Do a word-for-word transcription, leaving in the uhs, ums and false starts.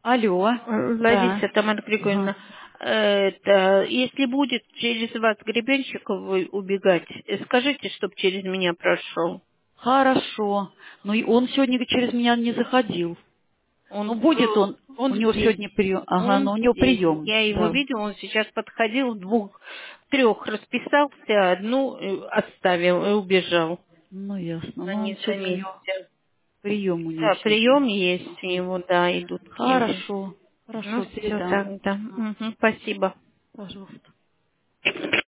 Алло, Э, да. Лариса, Тамара Ага. Григорьевна, это, если будет через вас гребенщиков вы убегать, э, скажите, чтоб через меня прошел. Хорошо. Ну, и он сегодня через меня не заходил. Он, Ну, будет э, он, у он него здесь. сегодня прием. Ага, Он но у него здесь. прием, Я его да. видела, он сейчас подходил, двух, трех расписался, одну э, оставил и убежал Ну, ясно. на, Ну, он не- на сегодня у него месте. прием у него Да, сегодня. прием есть у Ага. него, да, идут Киви. Хорошо. Ну Хорошо, все передам. тогда. Ага. Мгм, спасибо. Пожалуйста.